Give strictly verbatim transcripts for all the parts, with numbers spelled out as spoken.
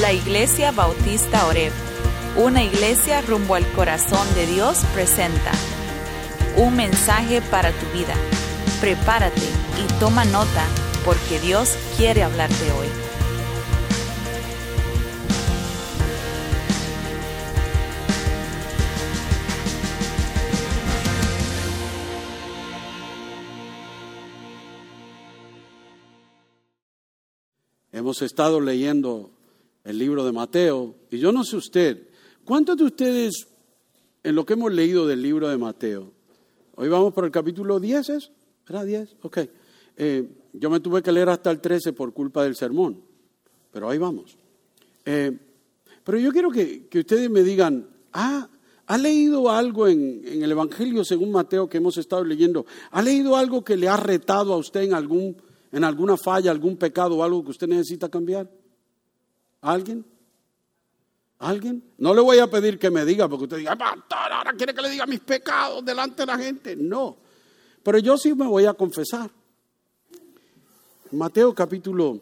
La Iglesia Bautista Oreb, una iglesia rumbo al corazón de Dios, presenta un mensaje para tu vida. Prepárate y toma nota, porque Dios quiere hablarte hoy. Hemos estado leyendo el libro de Mateo, y yo no sé usted, ¿cuántos de ustedes en lo que hemos leído del libro de Mateo? Hoy vamos por el capítulo diez, ¿es? ¿Era diez? Ok. Eh, yo me tuve que leer hasta el trece por culpa del sermón, pero ahí vamos. Eh, pero yo quiero que, que ustedes me digan, ah, ¿ha leído algo en, en el Evangelio según Mateo que hemos estado leyendo? ¿Ha leído algo que le ha retado a usted en algún, en alguna falla, algún pecado o algo que usted necesita cambiar? ¿Alguien? ¿Alguien? No le voy a pedir que me diga, porque usted diga, pastor, ahora quiere que le diga mis pecados delante de la gente. No, pero yo sí me voy a confesar. Mateo capítulo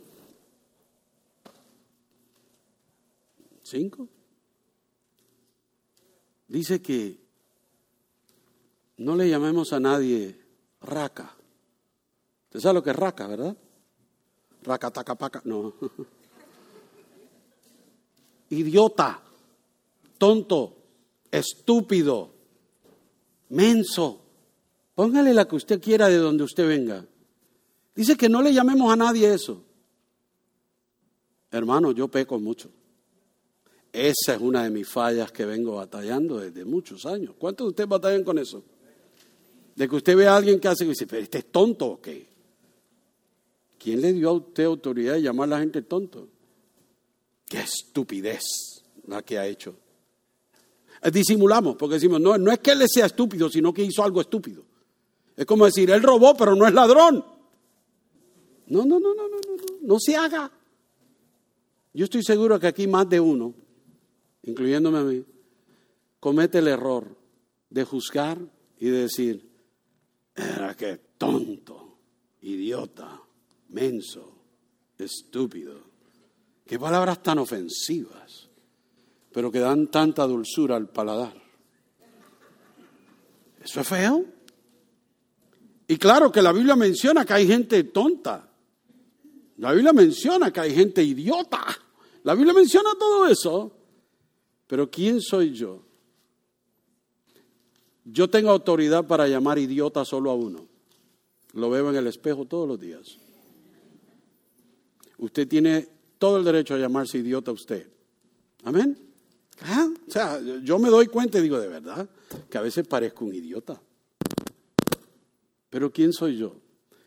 cinco dice que no le llamemos a nadie raca. ¿Usted sabe lo que es raca, verdad? Raca, taca, paca, no. Idiota, tonto, estúpido, menso. Póngale la que usted quiera de donde usted venga. Dice que no le llamemos a nadie eso. Hermano, yo peco mucho. Esa es una de mis fallas que vengo batallando desde muchos años. ¿Cuántos de ustedes batallan con eso? De que usted ve a alguien que hace y dice, pero este es tonto o qué. ¿Quién le dio a usted autoridad de llamar a la gente tonto? ¡Qué estupidez la que ha hecho! Disimulamos, porque decimos, no, no es que él sea estúpido, sino que hizo algo estúpido. Es como decir, él robó, pero no es ladrón. No, no, no, no, no, no, no, no se haga. Yo estoy seguro que aquí más de uno, incluyéndome a mí, comete el error de juzgar y de decir, era que tonto, idiota, menso, estúpido. Qué palabras tan ofensivas, pero que dan tanta dulzura al paladar. Eso es feo. Y claro que la Biblia menciona que hay gente tonta. La Biblia menciona que hay gente idiota. La Biblia menciona todo eso. Pero ¿quién soy yo? Yo tengo autoridad para llamar idiota solo a uno. Lo veo en el espejo todos los días. Usted tiene todo el derecho a llamarse idiota a usted. ¿Amén? ¿Ah? O sea, yo me doy cuenta y digo, de verdad, que a veces parezco un idiota. Pero ¿quién soy yo?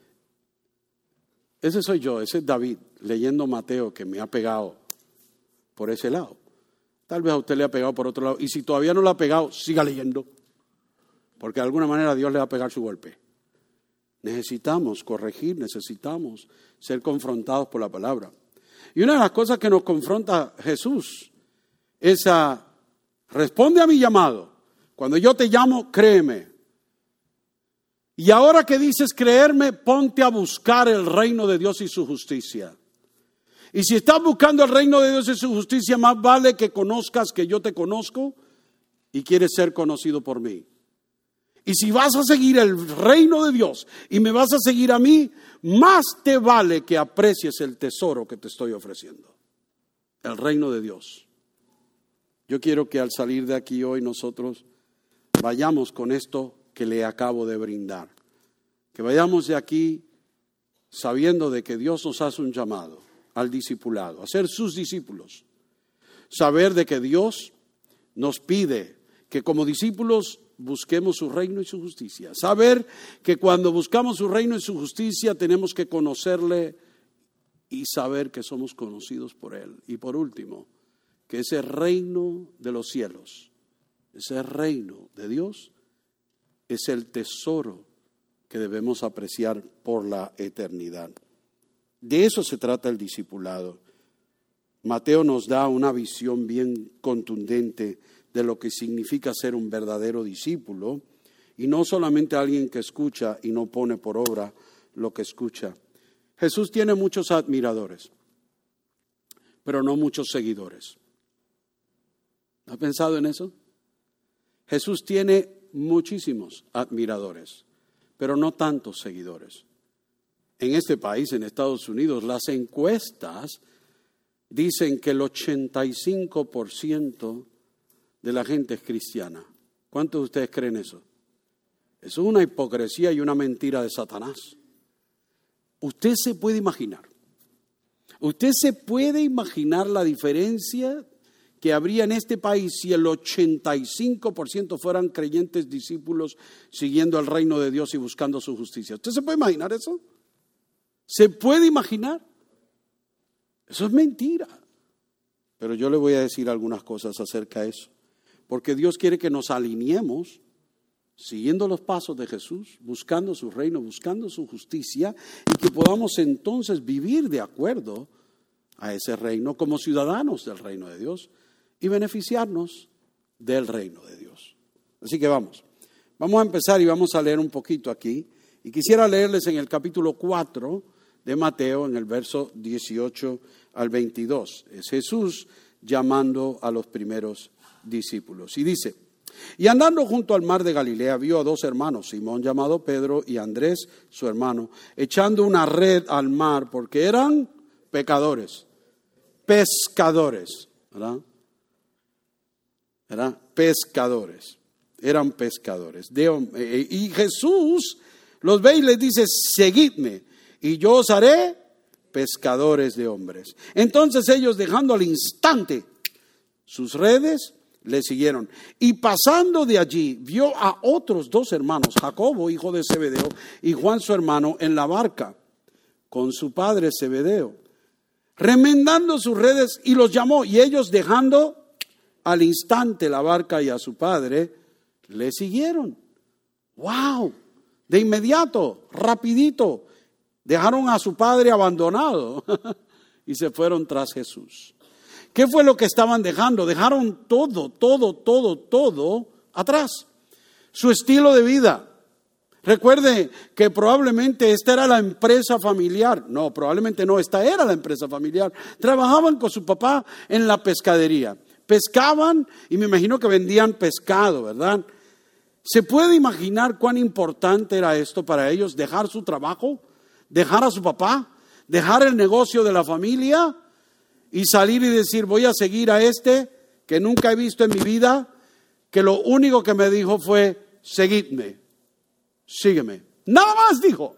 Ese soy yo, ese es David, leyendo Mateo, que me ha pegado por ese lado. Tal vez a usted le ha pegado por otro lado. Y si todavía no lo ha pegado, siga leyendo. Porque de alguna manera Dios le va a pegar su golpe. Necesitamos corregir, necesitamos ser confrontados por la palabra. Y una de las cosas que nos confronta Jesús es a, responde a mi llamado. Cuando yo te llamo, créeme. Y ahora que dices creerme, ponte a buscar el reino de Dios y su justicia. Y si estás buscando el reino de Dios y su justicia, más vale que conozcas que yo te conozco y quieres ser conocido por mí. Y si vas a seguir el reino de Dios y me vas a seguir a mí, más te vale que aprecies el tesoro que te estoy ofreciendo. El reino de Dios. Yo quiero que al salir de aquí hoy nosotros vayamos con esto que le acabo de brindar. Que vayamos de aquí sabiendo de que Dios nos hace un llamado al discipulado, a ser sus discípulos. Saber de que Dios nos pide que como discípulos busquemos su reino y su justicia. Saber que cuando buscamos su reino y su justicia tenemos que conocerle y saber que somos conocidos por Él. Y por último, que ese reino de los cielos, ese reino de Dios, es el tesoro que debemos apreciar por la eternidad. De eso se trata el discipulado. Mateo nos da una visión bien contundente de lo que significa ser un verdadero discípulo y no solamente alguien que escucha y no pone por obra lo que escucha. Jesús tiene muchos admiradores, pero no muchos seguidores. ¿Ha pensado en eso? Jesús tiene muchísimos admiradores, pero no tantos seguidores. En este país, en Estados Unidos, las encuestas dicen que el ochenta y cinco por ciento de la gente es cristiana. ¿Cuántos de ustedes creen eso? Eso es una hipocresía y una mentira de Satanás. Usted se puede imaginar, usted se puede imaginar la diferencia que habría en este país si el ochenta y cinco por ciento fueran creyentes discípulos siguiendo el reino de Dios y buscando su justicia. ¿Usted se puede imaginar eso? ¿Se puede imaginar? Eso es mentira. Pero yo le voy a decir algunas cosas acerca de eso. Porque Dios quiere que nos alineemos siguiendo los pasos de Jesús, buscando su reino, buscando su justicia, y que podamos entonces vivir de acuerdo a ese reino como ciudadanos del reino de Dios y beneficiarnos del reino de Dios. Así que vamos, vamos a empezar y vamos a leer un poquito aquí. Y quisiera leerles en el capítulo cuatro de Mateo, en el verso dieciocho al veintidós. Es Jesús llamando a los primeros discípulos. Y dice: y andando junto al mar de Galilea, vio a dos hermanos, Simón llamado Pedro y Andrés su hermano, echando una red al mar, porque eran pecadores, pescadores, ¿verdad? ¿Verdad? Pescadores, eran pescadores. De, y Jesús los ve y les dice: seguidme, y yo os haré pescadores de hombres. Entonces ellos, dejando al instante sus redes, le siguieron. Y pasando de allí, vio a otros dos hermanos, Jacobo, hijo de Zebedeo, y Juan su hermano, en la barca, con su padre Zebedeo, remendando sus redes, y los llamó. Y ellos, dejando al instante la barca y a su padre, le siguieron. ¡Wow! De inmediato, rapidito, dejaron a su padre abandonado y se fueron tras Jesús. ¿Qué fue lo que estaban dejando? Dejaron todo, todo, todo, todo atrás. Su estilo de vida. Recuerde que probablemente esta era la empresa familiar. No, probablemente no, esta era la empresa familiar. Trabajaban con su papá en la pescadería. Pescaban y me imagino que vendían pescado, ¿verdad? ¿Se puede imaginar cuán importante era esto para ellos? Dejar su trabajo, dejar a su papá, dejar el negocio de la familia y salir y decir: voy a seguir a este que nunca he visto en mi vida, que lo único que me dijo fue: seguidme, sígueme. Nada más dijo.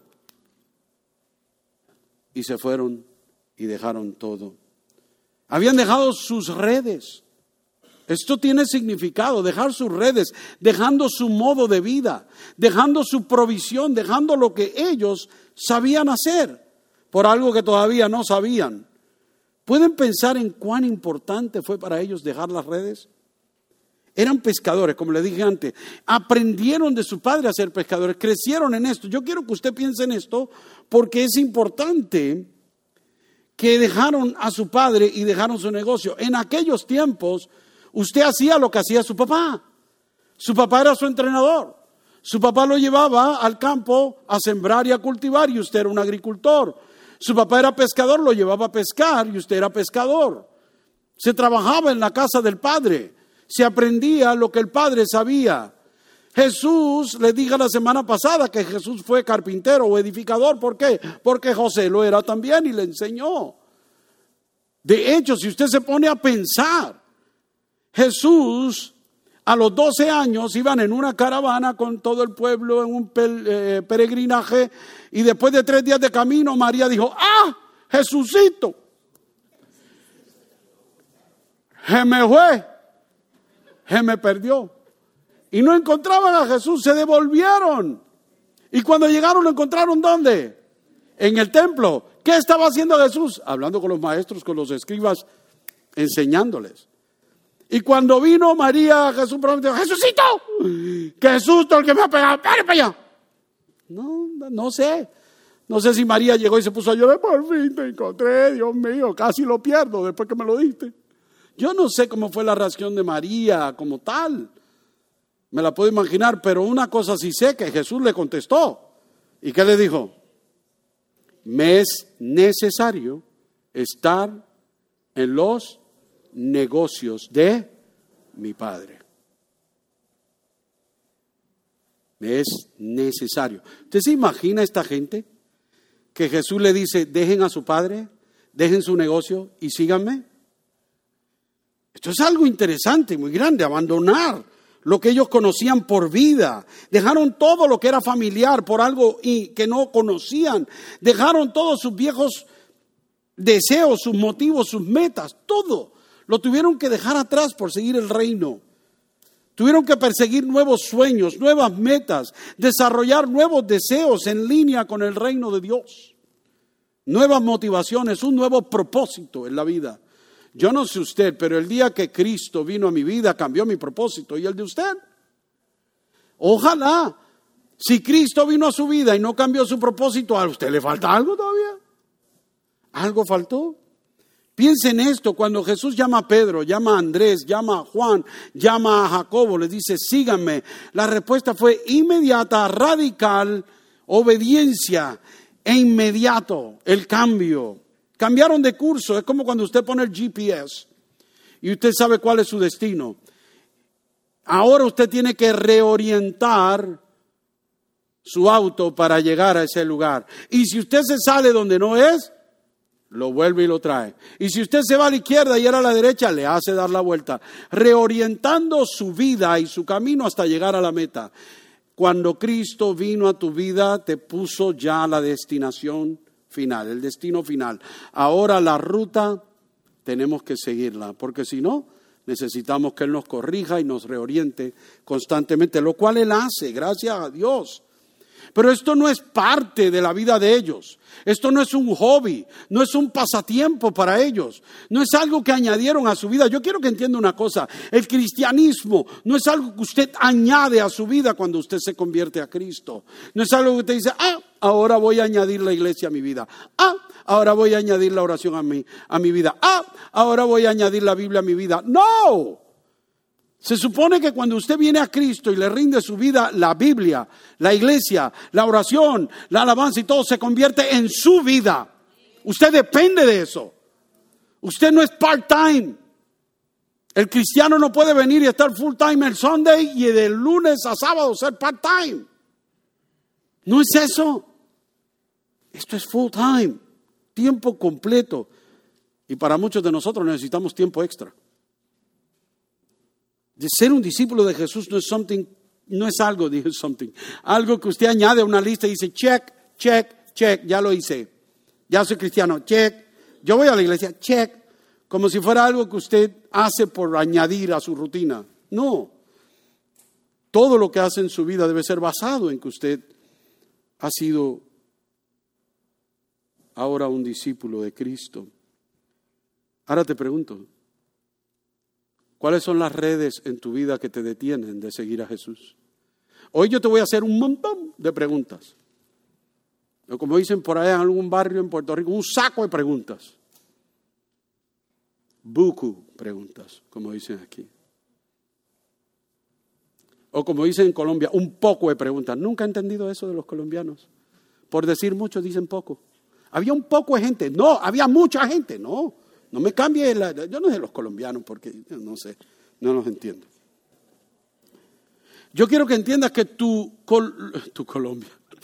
Y se fueron y dejaron todo. Habían dejado sus redes. Esto tiene significado, dejar sus redes, dejando su modo de vida, dejando su provisión, dejando lo que ellos sabían hacer por algo que todavía no sabían. ¿Pueden pensar en cuán importante fue para ellos dejar las redes? Eran pescadores, como le dije antes. Aprendieron de su padre a ser pescadores, crecieron en esto. Yo quiero que usted piense en esto porque es importante que dejaron a su padre y dejaron su negocio. En aquellos tiempos, usted hacía lo que hacía su papá. Su papá era su entrenador. Su papá lo llevaba al campo a sembrar y a cultivar y usted era un agricultor. Su papá era pescador, lo llevaba a pescar y usted era pescador. Se trabajaba en la casa del padre, se aprendía lo que el padre sabía. Jesús, le dije la semana pasada que Jesús fue carpintero o edificador. ¿Por qué? Porque José lo era también y le enseñó. De hecho, si usted se pone a pensar, Jesús a los doce años iban en una caravana con todo el pueblo en un peregrinaje y después de tres días de camino María dijo: ¡ah, Jesucito! Se me fue, se me perdió. Y no encontraban a Jesús, se devolvieron. Y cuando llegaron lo encontraron ¿dónde? En el templo. ¿Qué estaba haciendo Jesús? Hablando con los maestros, con los escribas, enseñándoles. Y cuando vino María, Jesús prometió: ¡Jesucito! ¡Qué susto el que me ha pegado! ¡Espere para allá! No, no sé. No sé si María llegó y se puso a llorar: por fin te encontré, Dios mío, casi lo pierdo después que me lo diste. Yo no sé cómo fue la reacción de María como tal. Me la puedo imaginar, pero una cosa sí sé, que Jesús le contestó. ¿Y qué le dijo? Me es necesario estar en los negocios de mi Padre. Es necesario. ¿Usted se imagina a esta gente que Jesús le dice, dejen a su padre, dejen su negocio y síganme? Esto es algo interesante, muy grande, abandonar lo que ellos conocían por vida. Dejaron todo lo que era familiar por algo que no conocían. Dejaron todos sus viejos deseos, sus motivos, sus metas, todo. Lo tuvieron que dejar atrás por seguir el reino. Tuvieron que perseguir nuevos sueños, nuevas metas, desarrollar nuevos deseos en línea con el reino de Dios. Nuevas motivaciones, un nuevo propósito en la vida. Yo no sé usted, pero el día que Cristo vino a mi vida cambió mi propósito y el de usted. Ojalá, si Cristo vino a su vida y no cambió su propósito, ¿a usted le falta algo todavía? ¿Algo faltó? Piensen en esto, cuando Jesús llama a Pedro, llama a Andrés, llama a Juan, llama a Jacobo, les dice, síganme. La respuesta fue inmediata, radical, obediencia e inmediato, el cambio. Cambiaron de curso, es como cuando usted pone el G P S y usted sabe cuál es su destino. Ahora usted tiene que reorientar su auto para llegar a ese lugar. Y si usted se sale donde no es, lo vuelve y lo trae. Y si usted se va a la izquierda y era a la derecha, le hace dar la vuelta, reorientando su vida y su camino hasta llegar a la meta. Cuando Cristo vino a tu vida, te puso ya la destinación final, el destino final. Ahora la ruta tenemos que seguirla, porque si no, necesitamos que Él nos corrija y nos reoriente constantemente, lo cual Él hace, gracias a Dios. Pero esto no es parte de la vida de ellos. Esto no es un hobby, no es un pasatiempo para ellos. No es algo que añadieron a su vida. Yo quiero que entienda una cosa. El cristianismo no es algo que usted añade a su vida cuando usted se convierte a Cristo. No es algo que usted dice, ah, ahora voy a añadir la iglesia a mi vida. Ah, ahora voy a añadir la oración a mi, a mi vida. Ah, ahora voy a añadir la Biblia a mi vida. ¡No! Se supone que cuando usted viene a Cristo y le rinde su vida, la Biblia, la iglesia, la oración, la alabanza y todo se convierte en su vida. Usted depende de eso. Usted no es part-time. El cristiano no puede venir y estar full-time el Sunday y de lunes a sábado ser part-time. No es eso. Esto es full-time, tiempo completo. Y para muchos de nosotros necesitamos tiempo extra. De ser un discípulo de Jesús no es something, no es algo, dije something, algo que usted añade a una lista y dice check, check, check, ya lo hice, ya soy cristiano, check, yo voy a la iglesia, check, como si fuera algo que usted hace por añadir a su rutina. No, todo lo que hace en su vida debe ser basado en que usted ha sido ahora un discípulo de Cristo. Ahora te pregunto, ¿cuáles son las redes en tu vida que te detienen de seguir a Jesús? Hoy yo te voy a hacer un montón de preguntas. O como dicen por allá en algún barrio en Puerto Rico, un saco de preguntas. Buku preguntas, como dicen aquí. O como dicen en Colombia, un poco de preguntas. Nunca he entendido eso de los colombianos. Por decir mucho, dicen poco. Había un poco de gente. No, había mucha gente. No. No me cambie, la, yo no sé de los colombianos porque no sé, no los entiendo. Yo quiero que entiendas que tu, tu Colombia,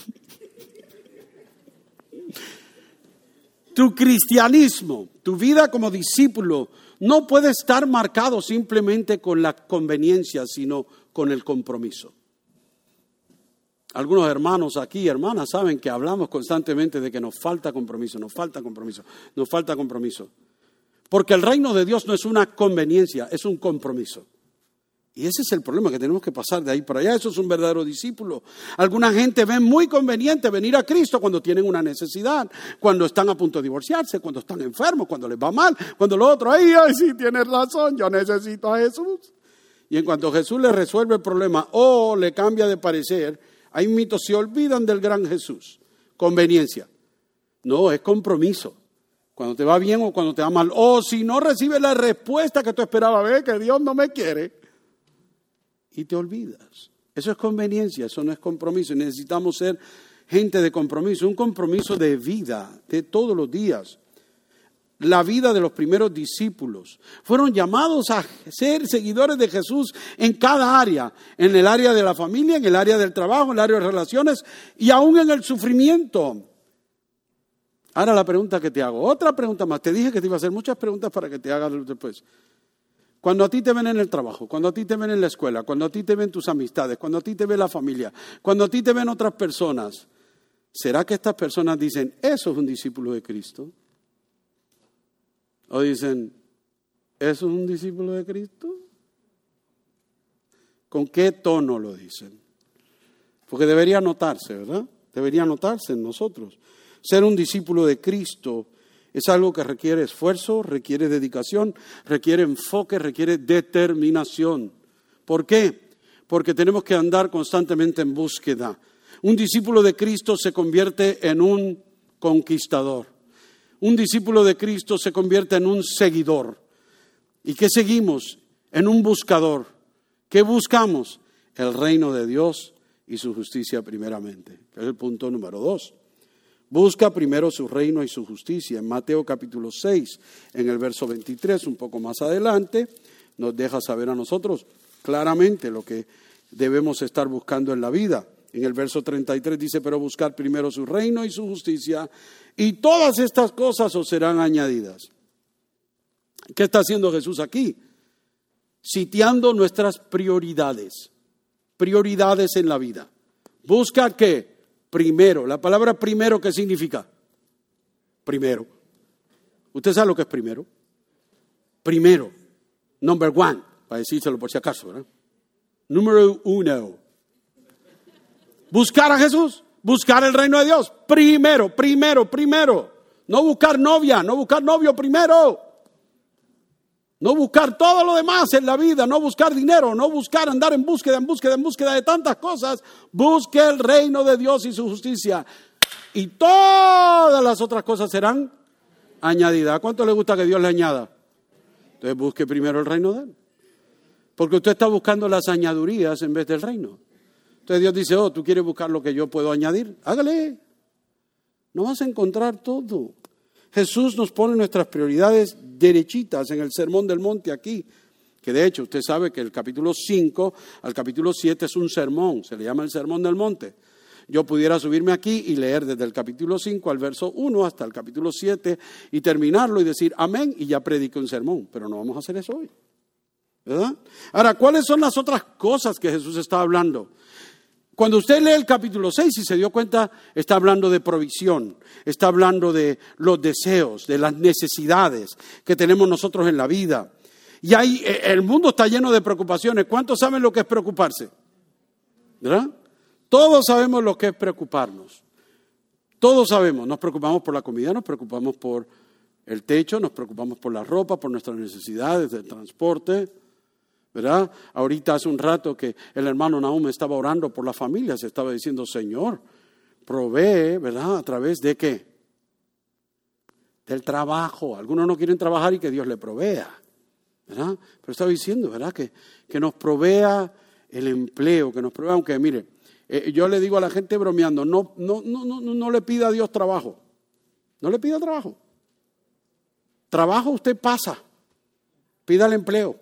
tu cristianismo, tu vida como discípulo, no puede estar marcado simplemente con la conveniencia, sino con el compromiso. Algunos hermanos aquí, hermanas, saben que hablamos constantemente de que nos falta compromiso, nos falta compromiso, nos falta compromiso. Porque el reino de Dios no es una conveniencia, es un compromiso. Y ese es el problema, que tenemos que pasar de ahí para allá. Eso es un verdadero discípulo. Alguna gente ve muy conveniente venir a Cristo cuando tienen una necesidad, cuando están a punto de divorciarse, cuando están enfermos, cuando les va mal, cuando lo otro, ay, ay, sí, tienes razón, yo necesito a Jesús. Y en cuanto Jesús le resuelve el problema o le cambia de parecer, hay mitos, se olvidan del gran Jesús. Conveniencia. No, es compromiso. Cuando te va bien o cuando te va mal. O si no recibes la respuesta que tú esperabas, ver que Dios no me quiere. Y te olvidas. Eso es conveniencia, eso no es compromiso. Necesitamos ser gente de compromiso. Un compromiso de vida, de todos los días. la vida de los primeros discípulos. Fueron llamados a ser seguidores de Jesús en cada área, en el área de la familia, en el área del trabajo, en el área de relaciones y aún en el sufrimiento. Ahora la pregunta que te hago, otra pregunta más. Te dije que te iba a hacer muchas preguntas para que te hagas después. Cuando a ti te ven en el trabajo, cuando a ti te ven en la escuela, cuando a ti te ven tus amistades, cuando a ti te ve la familia, cuando a ti te ven otras personas, ¿será que estas personas dicen, eso es un discípulo de Cristo? ¿O dicen, eso es un discípulo de Cristo? ¿Con qué tono lo dicen? Porque debería notarse, ¿verdad? Debería notarse en nosotros. Ser un discípulo de Cristo es algo que requiere esfuerzo, requiere dedicación, requiere enfoque, requiere determinación. ¿Por qué? Porque tenemos que andar constantemente en búsqueda. Un discípulo de Cristo se convierte en un conquistador. Un discípulo de Cristo se convierte en un seguidor. ¿Y qué seguimos? En un buscador. ¿Qué buscamos? El reino de Dios y su justicia primeramente. Es el punto número dos. Busca primero su reino y su justicia. En Mateo capítulo seis, en el verso veintitrés, un poco más adelante, nos deja saber a nosotros claramente lo que debemos estar buscando en la vida. En el verso treinta y tres dice, pero buscar primero su reino y su justicia, y todas estas cosas os serán añadidas. ¿Qué está haciendo Jesús aquí? Sitiando nuestras prioridades. Prioridades en la vida. Busca ¿qué? Primero. La palabra primero, ¿qué significa? Primero. ¿Usted sabe lo que es primero? Primero. Number one. Para decírselo por si acaso, ¿verdad? Número uno. Buscar a Jesús, buscar el reino de Dios, primero, primero, primero. No buscar novia, no buscar novio primero. No buscar todo lo demás en la vida, no buscar dinero, no buscar andar en búsqueda, en búsqueda, en búsqueda de tantas cosas. Busque el reino de Dios y su justicia. Y todas las otras cosas serán añadidas. ¿A cuánto le gusta que Dios le añada? Entonces busque primero el reino de Él. Porque usted está buscando las añadurías en vez del reino. Entonces Dios dice, oh, ¿tú quieres buscar lo que yo puedo añadir? Hágale. No vas a encontrar todo. Jesús nos pone nuestras prioridades derechitas en el Sermón del Monte aquí. Que de hecho, usted sabe que el capítulo cinco al capítulo siete es un sermón. Se le llama el Sermón del Monte. Yo pudiera subirme aquí y leer desde el capítulo cinco al verso uno hasta el capítulo siete y terminarlo y decir amén y ya prediqué un sermón. Pero no vamos a hacer eso hoy. ¿Verdad? Ahora, ¿cuáles son las otras cosas que Jesús está hablando? Cuando usted lee el capítulo seis y se dio cuenta, está hablando de provisión, está hablando de los deseos, de las necesidades que tenemos nosotros en la vida. Y ahí el mundo está lleno de preocupaciones. ¿Cuántos saben lo que es preocuparse? ¿Verdad? Todos sabemos lo que es preocuparnos. Todos sabemos, nos preocupamos por la comida, nos preocupamos por el techo, nos preocupamos por la ropa, por nuestras necesidades de transporte. ¿Verdad? Ahorita hace un rato que el hermano Nahum estaba orando por la familia, se estaba diciendo, Señor, provee, ¿verdad? ¿A través de qué? Del trabajo. Algunos no quieren trabajar y que Dios le provea, ¿verdad? Pero estaba diciendo, ¿verdad? Que, que nos provea el empleo, que nos provea, aunque mire, eh, yo le digo a la gente bromeando, no, no, no, no, no le pida a Dios trabajo, no le pida trabajo. Trabajo usted pasa, pida el empleo.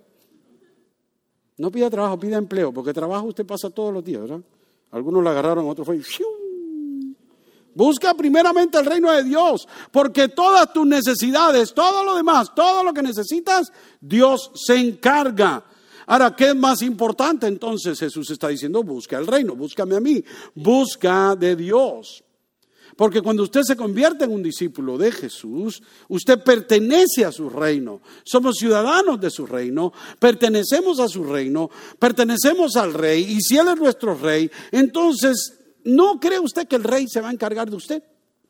No pida trabajo, pida empleo, porque trabajo usted pasa todos los días, ¿verdad? Algunos la agarraron, otros fue. ¡Fiu! Busca primeramente el reino de Dios, porque todas tus necesidades, todo lo demás, todo lo que necesitas, Dios se encarga. Ahora, ¿qué es más importante? Entonces Jesús está diciendo, busca el reino, búscame a mí, busca de Dios. Porque cuando usted se convierte en un discípulo de Jesús, usted pertenece a su reino. Somos ciudadanos de su reino, pertenecemos a su reino, pertenecemos al rey. Y si Él es nuestro rey, entonces, ¿no cree usted que el rey se va a encargar de usted?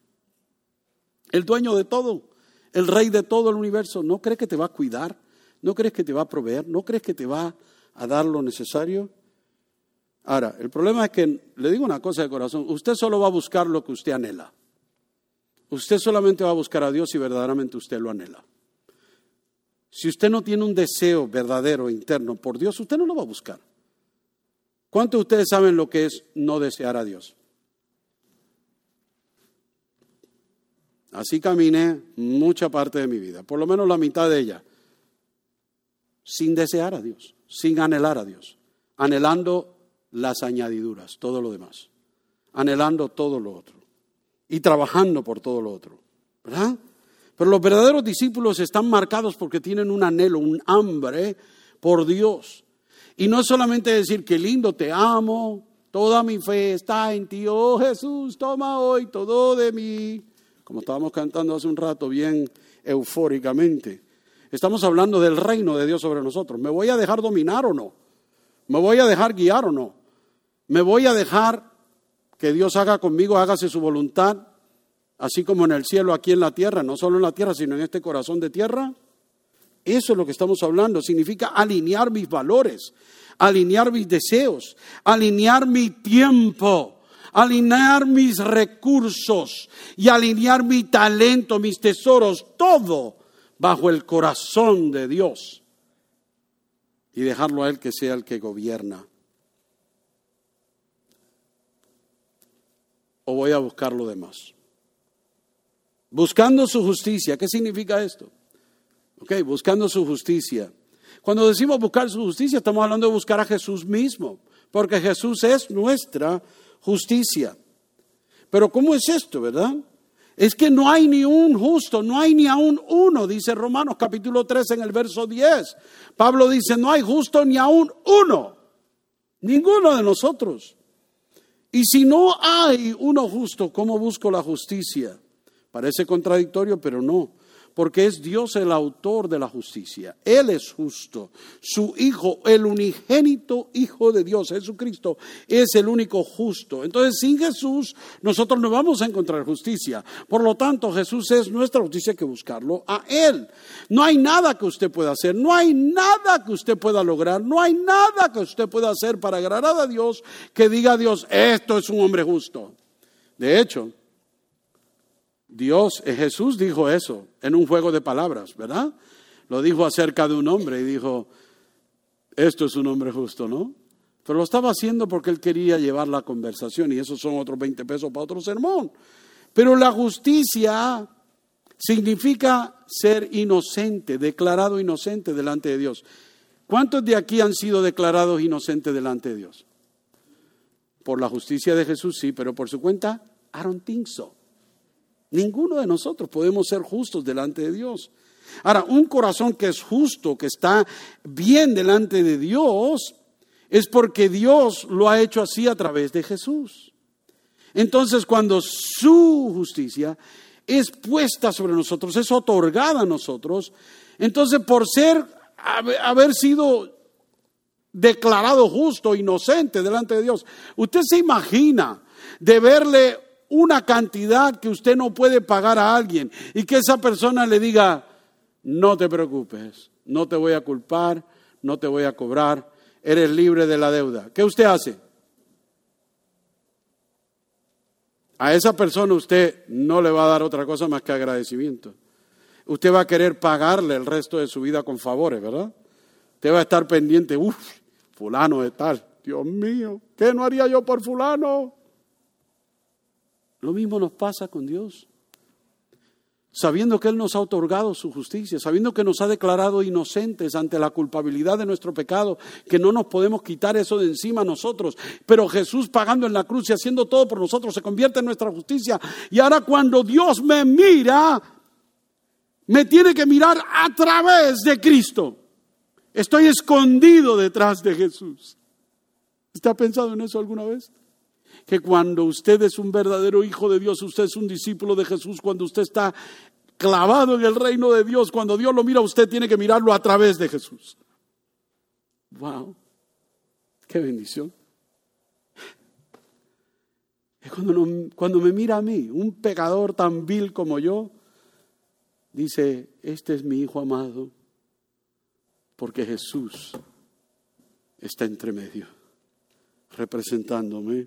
El dueño de todo, el rey de todo el universo, ¿no cree que te va a cuidar? ¿No crees que te va a proveer? ¿No crees que te va a dar lo necesario? Ahora, el problema es que, le digo una cosa de corazón, usted solo va a buscar lo que usted anhela. Usted solamente va a buscar a Dios si verdaderamente usted lo anhela. Si usted no tiene un deseo verdadero interno por Dios, usted no lo va a buscar. ¿Cuántos de ustedes saben lo que es no desear a Dios? Así caminé mucha parte de mi vida, por lo menos la mitad de ella, sin desear a Dios, sin anhelar a Dios, anhelando las añadiduras, todo lo demás, anhelando todo lo otro y trabajando por todo lo otro, ¿verdad? Pero los verdaderos discípulos están marcados porque tienen un anhelo, un hambre por Dios. Y no es solamente decir que lindo, te amo, toda mi fe está en ti, oh Jesús, toma hoy todo de mí. Como estábamos cantando hace un rato, bien eufóricamente. Estamos hablando del reino de Dios sobre nosotros. ¿Me voy a dejar dominar o no? ¿Me voy a dejar guiar o no? ¿Me voy a dejar que Dios haga conmigo, hágase su voluntad, así como en el cielo, aquí en la tierra, no solo en la tierra, sino en este corazón de tierra? Eso es lo que estamos hablando. Significa alinear mis valores, alinear mis deseos, alinear mi tiempo, alinear mis recursos y alinear mi talento, mis tesoros, todo bajo el corazón de Dios y dejarlo a Él que sea el que gobierna. ¿O voy a buscar lo demás? Buscando su justicia. ¿Qué significa esto? Ok, buscando su justicia. Cuando decimos buscar su justicia, estamos hablando de buscar a Jesús mismo, porque Jesús es nuestra justicia. Pero ¿cómo es esto, verdad? Es que no hay ni un justo, no hay ni aún uno, dice Romanos capítulo tres en el verso diez. Pablo dice, no hay justo ni aún uno, ninguno de nosotros. Y si no hay uno justo, ¿cómo busco la justicia? Parece contradictorio, pero no. Porque es Dios el autor de la justicia. Él es justo. Su Hijo, el unigénito Hijo de Dios, Jesucristo, es el único justo. Entonces, sin Jesús, nosotros no vamos a encontrar justicia. Por lo tanto, Jesús es nuestra justicia, hay que buscarlo a Él. No hay nada que usted pueda hacer, no hay nada que usted pueda lograr, no hay nada que usted pueda hacer para agradar a Dios que diga a Dios, esto es un hombre justo. De hecho, Dios, Jesús dijo eso en un juego de palabras, ¿verdad? Lo dijo acerca de un hombre y dijo, esto es un hombre justo, ¿no? Pero lo estaba haciendo porque él quería llevar la conversación y esos son otros veinte pesos para otro sermón. Pero la justicia significa ser inocente, declarado inocente delante de Dios. ¿Cuántos de aquí han sido declarados inocentes delante de Dios? Por la justicia de Jesús, sí, pero por su cuenta, I don't think so. Ninguno de nosotros podemos ser justos delante de Dios. Ahora, un corazón que es justo, que está bien delante de Dios, es porque Dios lo ha hecho así a través de Jesús. Entonces, cuando su justicia es puesta sobre nosotros, es otorgada a nosotros, entonces por ser, haber sido declarado justo, inocente delante de Dios, usted se imagina deberle una cantidad que usted no puede pagar a alguien y que esa persona le diga, no te preocupes, no te voy a culpar, no te voy a cobrar, eres libre de la deuda. ¿Qué usted hace? A esa persona usted no le va a dar otra cosa más que agradecimiento. Usted va a querer pagarle el resto de su vida con favores, ¿verdad? Usted va a estar pendiente, uff, fulano de tal, Dios mío, ¿qué no haría yo por fulano? Lo mismo nos pasa con Dios. Sabiendo que Él nos ha otorgado su justicia, sabiendo que nos ha declarado inocentes ante la culpabilidad de nuestro pecado, que no nos podemos quitar eso de encima nosotros, pero Jesús pagando en la cruz y haciendo todo por nosotros se convierte en nuestra justicia. Y ahora cuando Dios me mira, me tiene que mirar a través de Cristo. Estoy escondido detrás de Jesús. ¿Usted ha pensado en eso alguna vez? Que cuando usted es un verdadero hijo de Dios, usted es un discípulo de Jesús, cuando usted está clavado en el reino de Dios, cuando Dios lo mira, usted tiene que mirarlo a través de Jesús. ¡Wow! ¡Qué bendición! Es cuando, no, cuando me mira a mí, un pecador tan vil como yo, dice, este es mi hijo amado, porque Jesús está entre medio, representándome.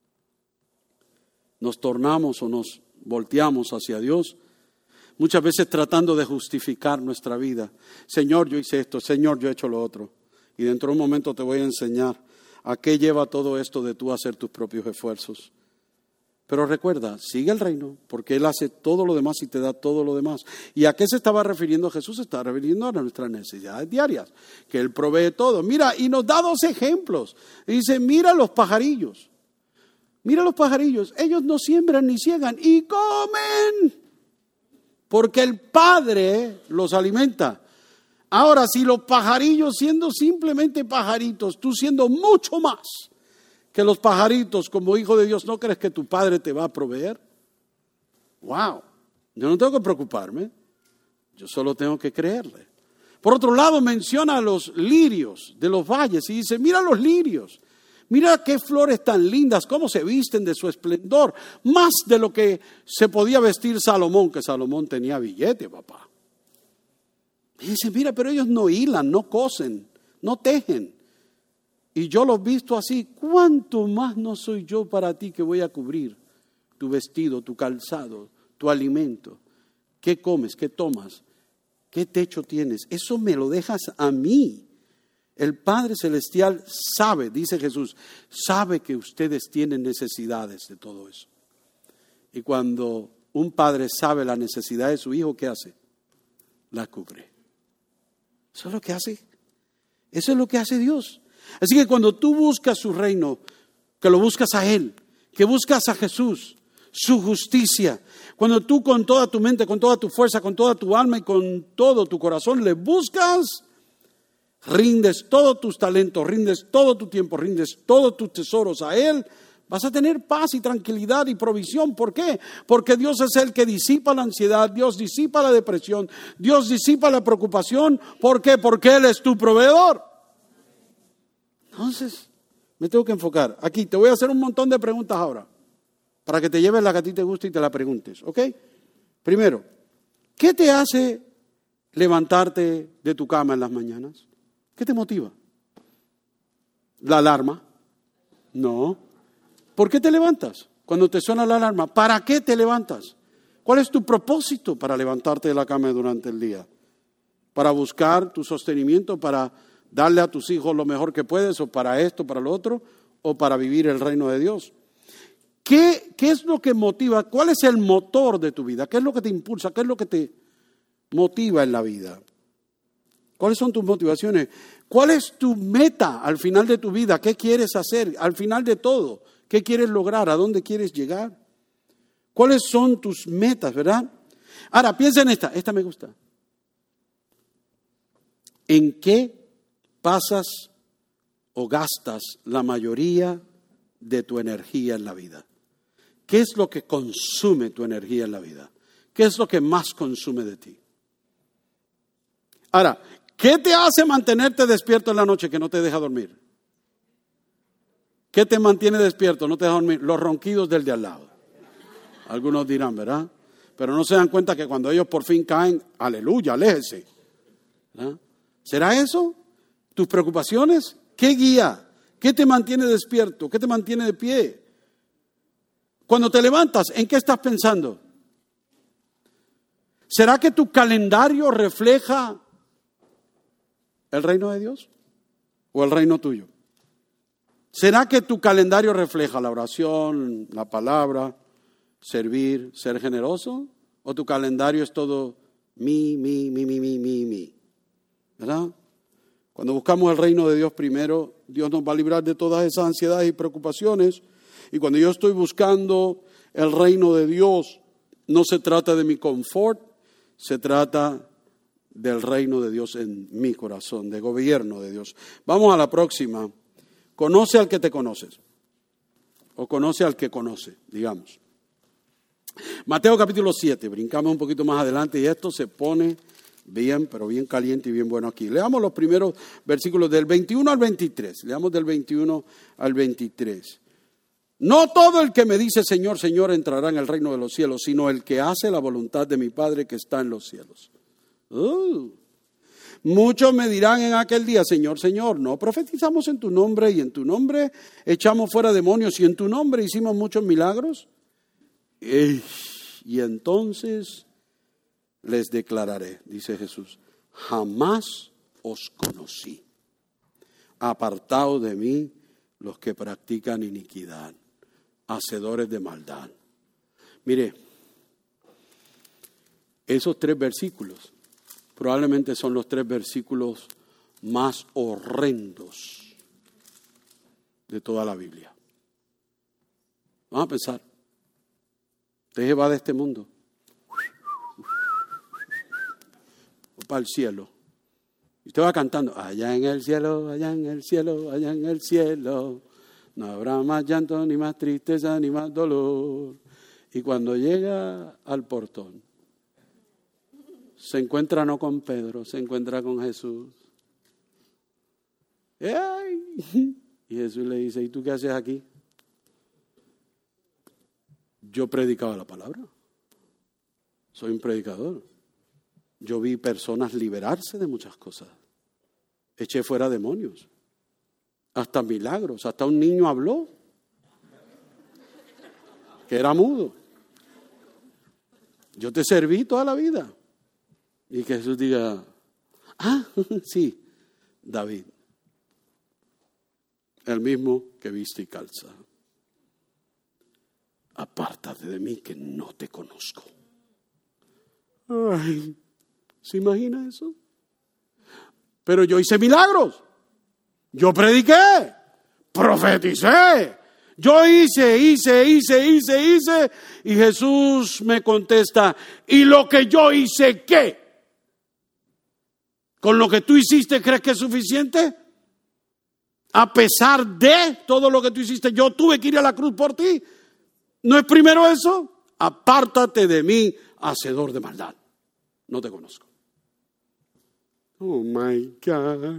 Nos tornamos o nos volteamos hacia Dios, muchas veces tratando de justificar nuestra vida. Señor, yo hice esto, Señor, yo he hecho lo otro. Y dentro de un momento te voy a enseñar a qué lleva todo esto de tú hacer tus propios esfuerzos. Pero recuerda, sigue el reino, porque Él hace todo lo demás y te da todo lo demás. ¿Y a qué se estaba refiriendo Jesús? Se está refiriendo a nuestras necesidades diarias, que Él provee todo. Mira, y nos da dos ejemplos. Dice, mira los pajarillos. Mira los pajarillos. Ellos no siembran ni ciegan y comen, porque el Padre los alimenta. Ahora, si los pajarillos, siendo simplemente pajaritos, tú siendo mucho más que los pajaritos, como hijo de Dios, ¿no crees que tu Padre te va a proveer? ¡Wow! Yo no tengo que preocuparme, yo solo tengo que creerle. Por otro lado, menciona a los lirios de los valles y dice, mira los lirios, mira qué flores tan lindas, cómo se visten de su esplendor, más de lo que se podía vestir Salomón, que Salomón tenía billete, papá. Y dice, mira, pero ellos no hilan, no cosen, no tejen. Y yo los he visto así, ¿cuánto más no soy yo para ti que voy a cubrir tu vestido, tu calzado, tu alimento? ¿Qué comes? ¿Qué tomas? ¿Qué techo tienes? Eso me lo dejas a mí. El Padre Celestial sabe, dice Jesús, sabe que ustedes tienen necesidades de todo eso. Y cuando un padre sabe la necesidad de su hijo, ¿qué hace? La cubre. Eso es lo que hace. Eso es lo que hace Dios. Así que cuando tú buscas su reino, que lo buscas a Él, que buscas a Jesús, su justicia, cuando tú con toda tu mente, con toda tu fuerza, con toda tu alma y con todo tu corazón le buscas, rindes todos tus talentos, rindes todo tu tiempo, rindes todos tus tesoros a Él, vas a tener paz y tranquilidad y provisión. ¿Por qué? Porque Dios es el que disipa la ansiedad, Dios disipa la depresión, Dios disipa la preocupación. ¿Por qué? Porque Él es tu proveedor. Entonces, me tengo que enfocar. Aquí te voy a hacer un montón de preguntas ahora, para que te lleves la que a ti te gusta y te la preguntes, ¿ok? Primero, ¿qué te hace levantarte de tu cama en las mañanas? ¿Qué te motiva? ¿La alarma? No. ¿Por qué te levantas cuando te suena la alarma? ¿Para qué te levantas? ¿Cuál es tu propósito para levantarte de la cama durante el día? ¿Para buscar tu sostenimiento, para darle a tus hijos lo mejor que puedes, o para esto, para lo otro, o para vivir el reino de Dios? ¿Qué, qué es lo que motiva? ¿Cuál es el motor de tu vida? ¿Qué es lo que te impulsa? ¿Qué es lo que te motiva en la vida? ¿Cuáles son tus motivaciones? ¿Cuál es tu meta al final de tu vida? ¿Qué quieres hacer al final de todo? ¿Qué quieres lograr? ¿A dónde quieres llegar? ¿Cuáles son tus metas, verdad? Ahora, piensa en esta. Esta me gusta. ¿En qué pasas o gastas la mayoría de tu energía en la vida? ¿Qué es lo que consume tu energía en la vida? ¿Qué es lo que más consume de ti? Ahora, ¿qué te hace mantenerte despierto en la noche que no te deja dormir? ¿Qué te mantiene despierto? No te deja dormir. Los ronquidos del de al lado. Algunos dirán, ¿verdad? Pero no se dan cuenta que cuando ellos por fin caen, aleluya, aléjese. ¿Verdad? ¿Será eso? ¿Tus preocupaciones? ¿Qué guía? ¿Qué te mantiene despierto? ¿Qué te mantiene de pie? Cuando te levantas, ¿en qué estás pensando? ¿Será que tu calendario refleja el reino de Dios o el reino tuyo? ¿Será que tu calendario refleja la oración, la palabra, servir, ser generoso? ¿O tu calendario es todo mi, mi, mi, mi, mi, mi, mi? ¿Verdad? Cuando buscamos el reino de Dios primero, Dios nos va a librar de todas esas ansiedades y preocupaciones. Y cuando yo estoy buscando el reino de Dios, no se trata de mi confort, se trata del reino de Dios en mi corazón, de gobierno de Dios. Vamos a la próxima. Conoce al que te conoces, o conoce al que conoce, digamos. Mateo capítulo siete, brincamos un poquito más adelante y esto se pone bien, pero bien caliente y bien bueno aquí. Leamos los primeros versículos del veintiuno al veintitrés. Leamos del veintiuno al veintitrés. No todo el que me dice Señor, Señor entrará en el reino de los cielos, sino el que hace la voluntad de mi Padre que está en los cielos. Uh. Muchos me dirán en aquel día, Señor, Señor, no profetizamos en tu nombre y en tu nombre echamos fuera demonios y en tu nombre hicimos muchos milagros. Y entonces les declararé, dice Jesús, jamás os conocí. Apartaos de mí los que practican iniquidad. hacedores de maldad. Mire, esos tres versículos probablemente son los tres versículos más horrendos de toda la Biblia. Vamos a pensar. Usted se va de este mundo para el cielo. Y usted va cantando, allá en el cielo, allá en el cielo, allá en el cielo, no habrá más llanto, ni más tristeza, ni más dolor. Y cuando llega al portón, se encuentra no con Pedro, se encuentra con Jesús. ¡Ay! Y Jesús le dice, ¿y tú qué haces aquí? Yo predicaba la palabra. Soy un predicador. Yo vi personas liberarse de muchas cosas. Eché fuera demonios. Hasta milagros. Hasta un niño habló. Que era mudo. Yo te serví toda la vida. Y que Jesús diga, ah, sí, David. El mismo que viste y calza. Apártate de mí que no te conozco. Ay, ¿se imagina eso? Pero yo hice milagros. Yo prediqué. Profeticé. Yo hice, hice, hice, hice, hice. Y Jesús me contesta, ¿y lo que yo hice qué? ¿Con lo que tú hiciste crees que es suficiente? A pesar de todo lo que tú hiciste, yo tuve que ir a la cruz por ti. ¿No es primero eso? Apártate de mí, hacedor de maldad. No te conozco. Oh my God.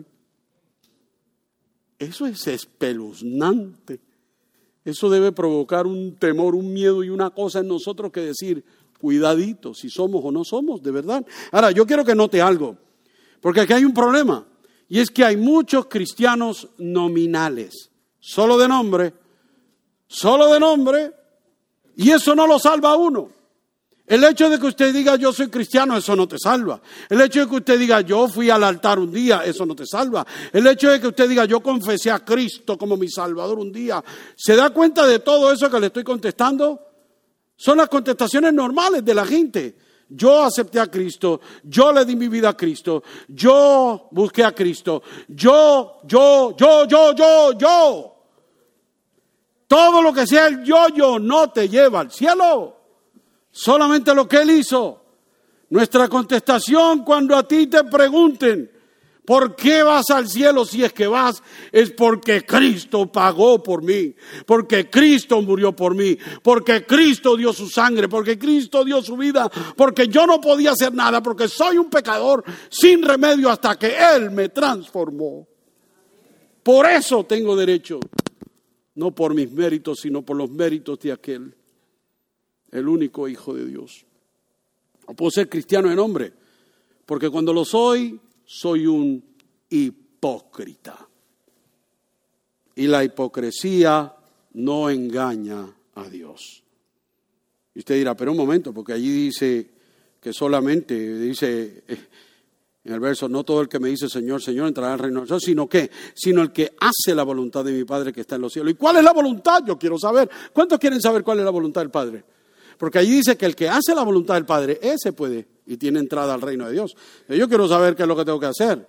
Eso es espeluznante. Eso debe provocar un temor, un miedo y una cosa en nosotros que decir, cuidadito, si somos o no somos, de verdad. Ahora, yo quiero que note algo, porque aquí hay un problema, y es que hay muchos cristianos nominales, solo de nombre, solo de nombre, y eso no lo salva a uno. El hecho de que usted diga yo soy cristiano, eso no te salva. El hecho de que usted diga yo fui al altar un día, eso no te salva. El hecho de que usted diga yo confesé a Cristo como mi Salvador un día. ¿Se da cuenta de todo eso que le estoy contestando? Son las contestaciones normales de la gente. Yo acepté a Cristo, yo le di mi vida a Cristo, yo busqué a Cristo, yo, yo, yo, yo, yo, yo. Todo lo que sea el yo-yo no te lleva al cielo. Solamente lo que Él hizo. Nuestra contestación cuando a ti te pregunten ¿por qué vas al cielo si es que vas? Es porque Cristo pagó por mí, porque Cristo murió por mí, porque Cristo dio su sangre, porque Cristo dio su vida, porque yo no podía hacer nada, porque soy un pecador sin remedio hasta que Él me transformó. Por eso tengo derecho, no por mis méritos, sino por los méritos de aquel. El único Hijo de Dios. No puedo ser cristiano de nombre, porque cuando lo soy, soy un hipócrita. Y la hipocresía no engaña a Dios. Y usted dirá, pero un momento, porque allí dice que solamente, dice en el verso, no todo el que me dice Señor, Señor entrará al reino de Dios, sino que, sino el que hace la voluntad de mi Padre que está en los cielos. ¿Y cuál es la voluntad? Yo quiero saber. ¿Cuántos quieren saber cuál es la voluntad del Padre? Porque allí dice que el que hace la voluntad del Padre, ese puede y tiene entrada al reino de Dios. Yo quiero saber qué es lo que tengo que hacer.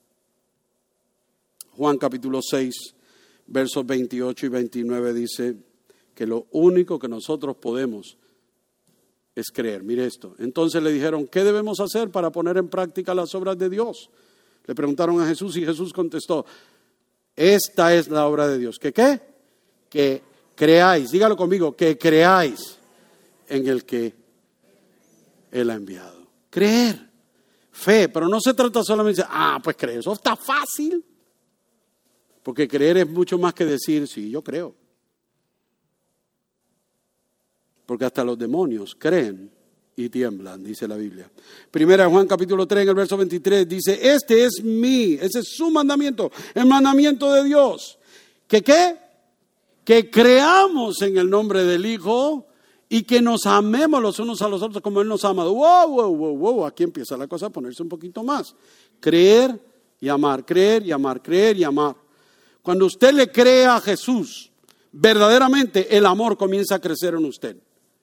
Juan capítulo seis, versos veintiocho y veintinueve dice que lo único que nosotros podemos es creer. Mire esto. Entonces le dijeron, ¿qué debemos hacer para poner en práctica las obras de Dios? Le preguntaron a Jesús y Jesús contestó, esta es la obra de Dios. ¿Qué qué? Que creáis, dígalo conmigo, que creáis en el que Él ha enviado. Creer, fe, pero no se trata solamente de decir, ah, pues creer, eso está fácil. Porque creer es mucho más que decir, sí, yo creo. Porque hasta los demonios creen y tiemblan, dice la Biblia. Primera Juan capítulo tres, en el verso veintitrés, dice, este es mi, ese es su mandamiento, el mandamiento de Dios. ¿Que qué? Que creamos en el nombre del Hijo y que nos amemos los unos a los otros como Él nos ha amado. Wow, wow, wow, wow. Aquí empieza la cosa a ponerse un poquito más. Creer y amar, creer y amar, creer y amar. Cuando usted le cree a Jesús, verdaderamente el amor comienza a crecer en usted.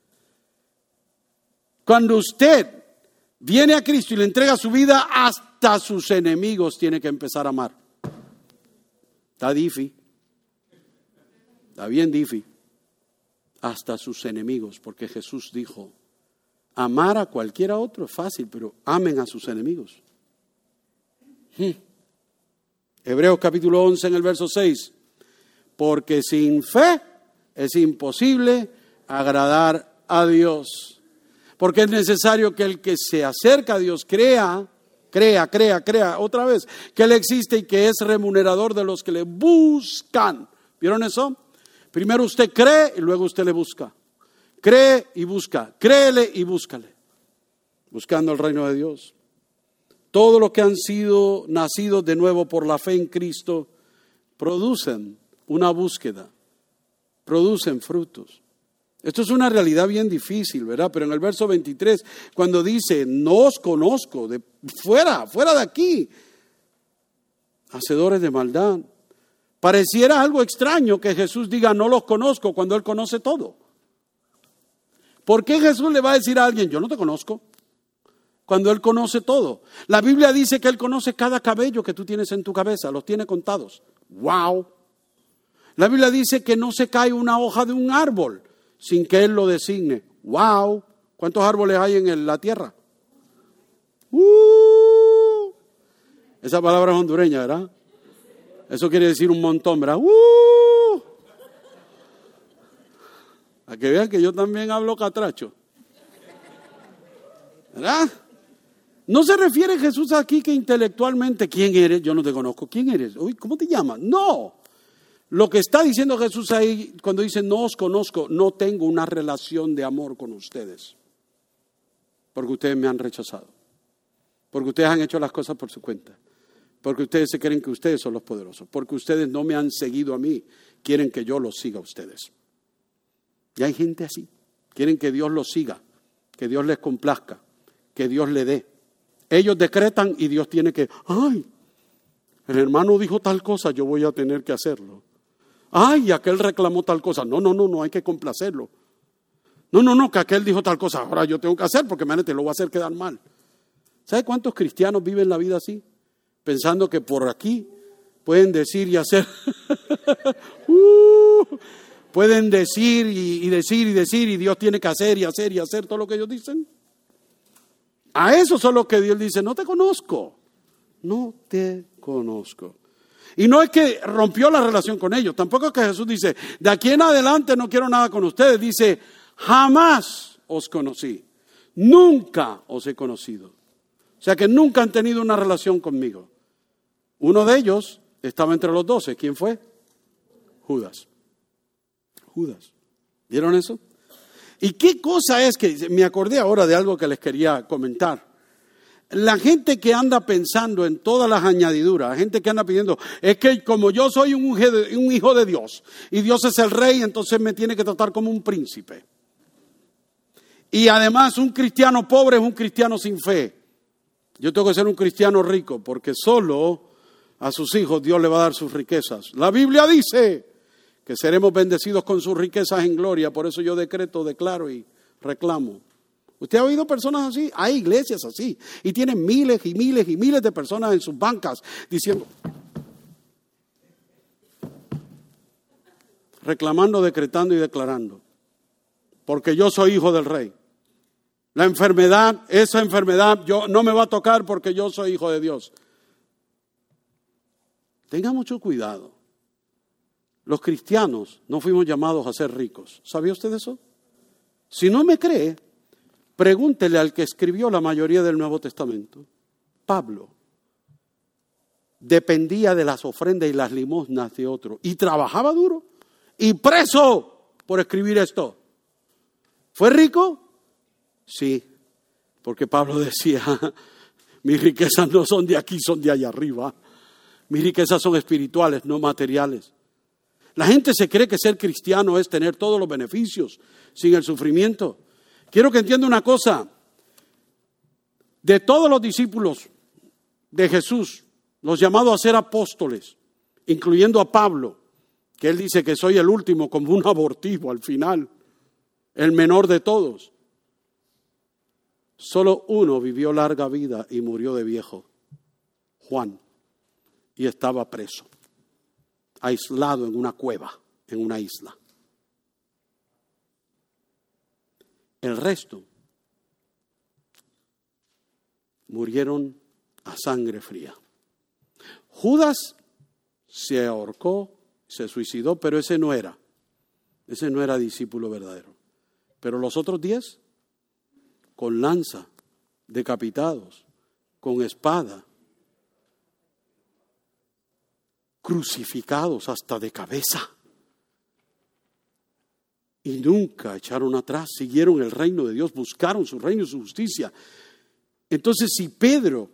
Cuando usted viene a Cristo y le entrega su vida, hasta sus enemigos tiene que empezar a amar. Está difícil. Está bien difícil. Hasta sus enemigos, porque Jesús dijo, amar a cualquiera otro es fácil, pero amen a sus enemigos. Hmm. Hebreos capítulo once en el verso seis. Porque sin fe es imposible agradar a Dios. Porque es necesario que el que se acerca a Dios crea, crea, crea, crea, otra vez, que Él existe y que es remunerador de los que le buscan. ¿Vieron eso? Primero usted cree y luego usted le busca. Cree y busca, créele y búscale. Buscando el reino de Dios. Todos los que han sido nacidos de nuevo por la fe en Cristo producen una búsqueda, producen frutos. Esto es una realidad bien difícil, ¿verdad? Pero en el verso veintitrés, cuando dice, no os conozco, de fuera, fuera de aquí, hacedores de maldad. Pareciera algo extraño que Jesús diga, no los conozco, cuando Él conoce todo. ¿Por qué Jesús le va a decir a alguien, yo no te conozco? Cuando Él conoce todo. La Biblia dice que Él conoce cada cabello que tú tienes en tu cabeza, los tiene contados. ¡Wow! La Biblia dice que no se cae una hoja de un árbol sin que Él lo designe. ¡Wow! ¿Cuántos árboles hay en la tierra? ¡Uh! Esa palabra es hondureña, ¿verdad? Eso quiere decir un montón, ¿verdad? ¡Uh! A que vean que yo también hablo catracho. ¿Verdad? No se refiere Jesús aquí que intelectualmente, ¿quién eres? Yo no te conozco. ¿Quién eres? Uy, ¿cómo te llamas? No. Lo que está diciendo Jesús ahí cuando dice no os conozco, no tengo una relación de amor con ustedes. Porque ustedes me han rechazado. Porque ustedes han hecho las cosas por su cuenta. Porque ustedes se creen que ustedes son los poderosos. Porque ustedes no me han seguido a mí. Quieren que yo los siga a ustedes. Y hay gente así. Quieren que Dios los siga. Que Dios les complazca. Que Dios le dé. Ellos decretan y Dios tiene que, ay, el hermano dijo tal cosa, yo voy a tener que hacerlo. Ay, aquel reclamó tal cosa. No, no, no, no hay que complacerlo. No, no, no, que aquel dijo tal cosa, ahora yo tengo que hacer porque imagínate, lo voy a hacer quedar mal. ¿Sabe cuántos cristianos viven la vida así? Pensando que por aquí pueden decir y hacer. uh, pueden decir y, y decir y decir y Dios tiene que hacer y hacer y hacer todo lo que ellos dicen. A eso son los que Dios dice, no te conozco, no te conozco. Y no es que rompió la relación con ellos, tampoco es que Jesús dice, de aquí en adelante no quiero nada con ustedes. Dice, jamás os conocí, nunca os he conocido. O sea que nunca han tenido una relación conmigo. Uno de ellos estaba entre los doce, ¿quién fue? Judas. Judas. ¿Vieron eso? ¿Y qué cosa es que, me acordé ahora de algo que les quería comentar? La gente que anda pensando en todas las añadiduras, la gente que anda pidiendo, es que como yo soy un hijo de Dios y Dios es el rey, entonces me tiene que tratar como un príncipe. Y además un cristiano pobre es un cristiano sin fe. Yo tengo que ser un cristiano rico porque solo a sus hijos Dios le va a dar sus riquezas. La Biblia dice que seremos bendecidos con sus riquezas en gloria, por eso yo decreto, declaro y reclamo. ¿Usted ha oído personas así? Hay iglesias así, y tienen miles y miles y miles de personas en sus bancas diciendo, reclamando, decretando y declarando, porque yo soy hijo del rey. La enfermedad, esa enfermedad yo, no me va a tocar porque yo soy hijo de Dios. Tenga mucho cuidado. Los cristianos no fuimos llamados a ser ricos. ¿Sabía usted eso? Si no me cree, pregúntele al que escribió la mayoría del Nuevo Testamento. Pablo dependía de las ofrendas y las limosnas de otro y trabajaba duro y preso por escribir esto. ¿Fue rico? Sí, porque Pablo decía, mis riquezas no son de aquí, son de allá arriba. Mis riquezas son espirituales, no materiales. La gente se cree que ser cristiano es tener todos los beneficios sin el sufrimiento. Quiero que entienda una cosa. De todos los discípulos de Jesús, los llamados a ser apóstoles, incluyendo a Pablo, que él dice que soy el último como un abortivo al final, el menor de todos. Solo uno vivió larga vida y murió de viejo, Juan, y estaba preso, aislado en una cueva, en una isla. El resto murieron a sangre fría. Judas se ahorcó, se suicidó, pero ese no era, ese no era discípulo verdadero. Pero los otros diez, con lanza, decapitados, con espada, crucificados hasta de cabeza. Y nunca echaron atrás, siguieron el reino de Dios, buscaron su reino y su justicia. Entonces, si Pedro,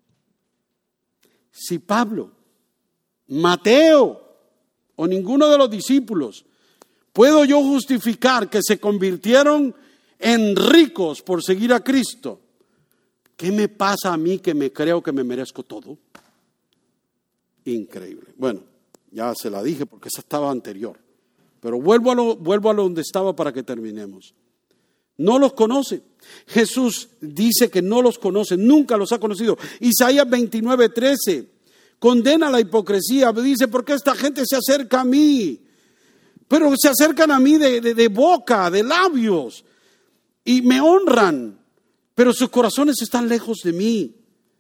si Pablo, Mateo o ninguno de los discípulos, ¿puedo yo justificar que se convirtieron en ricos por seguir a Cristo? ¿Qué me pasa a mí que me creo que me merezco todo? Increíble. Bueno, ya se la dije porque esa estaba anterior. Pero vuelvo a lo, vuelvo a lo donde estaba para que terminemos. No los conoce. Jesús dice que no los conoce, nunca los ha conocido. Isaías veintinueve, trece condena la hipocresía. Dice, ¿por qué esta gente se acerca a mí? Pero se acercan a mí de, de, de boca, de labios, y me honran, pero sus corazones están lejos de mí.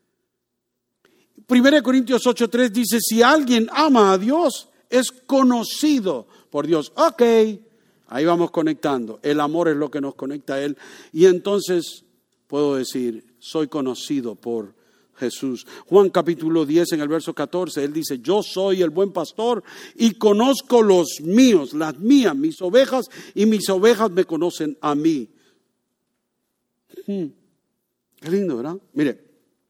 Primera de Corintios ocho, tres dice, si alguien ama a Dios, es conocido por Dios. Ok, ahí vamos conectando. El amor es lo que nos conecta a Él. Y entonces puedo decir, soy conocido por Jesús. Juan capítulo diez, en el verso catorce, Él dice, yo soy el buen pastor y conozco los míos, las mías, mis ovejas, y mis ovejas me conocen a mí. Hmm. Qué lindo, ¿verdad? Mire,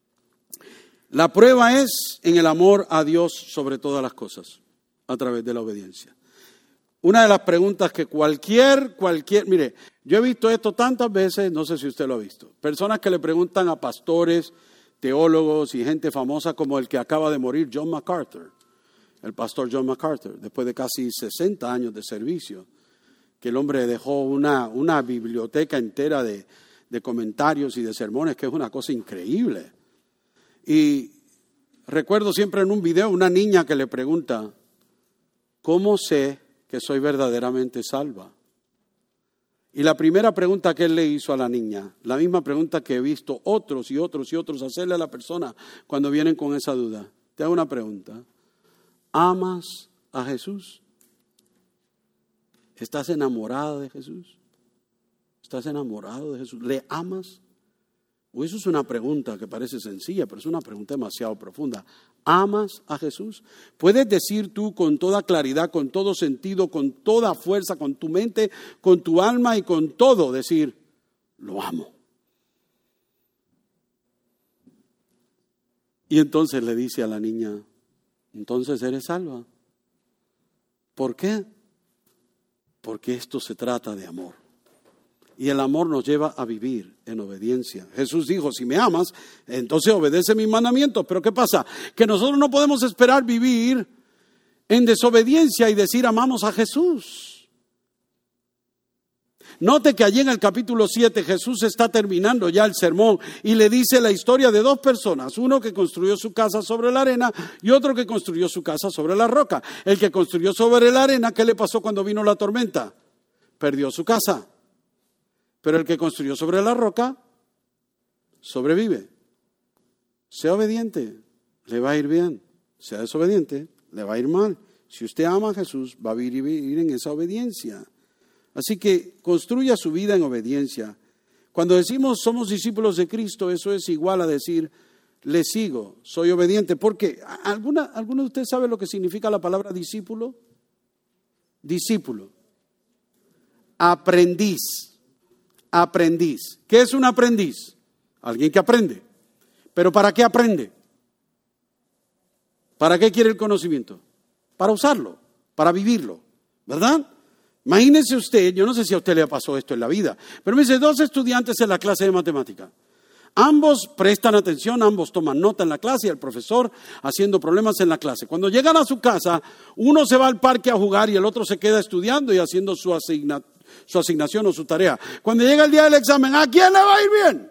la prueba es en el amor a Dios sobre todas las cosas, a través de la obediencia. Una de las preguntas que cualquier, cualquier, mire, yo he visto esto tantas veces, no sé si usted lo ha visto. Personas que le preguntan a pastores, teólogos y gente famosa como el que acaba de morir, John MacArthur, el pastor John MacArthur, después de casi sesenta años de servicio, que el hombre dejó una, una biblioteca entera de, de comentarios y de sermones, que es una cosa increíble. Y recuerdo siempre en un video una niña que le pregunta, ¿cómo sé que soy verdaderamente salva? Y la primera pregunta que él le hizo a la niña, la misma pregunta que he visto otros y otros y otros hacerle a la persona cuando vienen con esa duda. Te hago una pregunta. ¿Amas a Jesús? ¿Estás enamorada de Jesús? ¿Estás enamorado de Jesús? ¿Le amas? O eso es una pregunta que parece sencilla, pero es una pregunta demasiado profunda. ¿Amas a Jesús? ¿Puedes decir tú con toda claridad, con todo sentido, con toda fuerza, con tu mente, con tu alma y con todo, decir, lo amo? Y entonces le dice a la niña, entonces eres salva. ¿Por qué? Porque esto se trata de amor. Y el amor nos lleva a vivir en obediencia. Jesús dijo, si me amas, entonces obedece mis mandamientos. Pero ¿qué pasa? Que nosotros no podemos esperar vivir en desobediencia y decir amamos a Jesús. Note que allí en el capítulo siete Jesús está terminando ya el sermón y le dice la historia de dos personas. Uno que construyó su casa sobre la arena y otro que construyó su casa sobre la roca. El que construyó sobre la arena, ¿qué le pasó cuando vino la tormenta? Perdió su casa. Pero el que construyó sobre la roca, sobrevive. Sea obediente, le va a ir bien. Sea desobediente, le va a ir mal. Si usted ama a Jesús, va a vivir en esa obediencia. Así que construya su vida en obediencia. Cuando decimos somos discípulos de Cristo, eso es igual a decir, le sigo, soy obediente. Porque ¿alguna, ¿alguno de ustedes sabe lo que significa la palabra discípulo? Discípulo. Aprendiz. Aprendiz. ¿Qué es un aprendiz? Alguien que aprende. ¿Pero para qué aprende? ¿Para qué quiere el conocimiento? Para usarlo, para vivirlo, ¿verdad? Imagínese usted, yo no sé si a usted le pasó esto en la vida, pero me dice dos estudiantes en la clase de matemática. Ambos prestan atención, ambos toman nota en la clase y el profesor haciendo problemas en la clase. Cuando llegan a su casa, uno se va al parque a jugar y el otro se queda estudiando y haciendo su, asigna, su asignación o su tarea. Cuando llega el día del examen, ¿a quién le va a ir bien?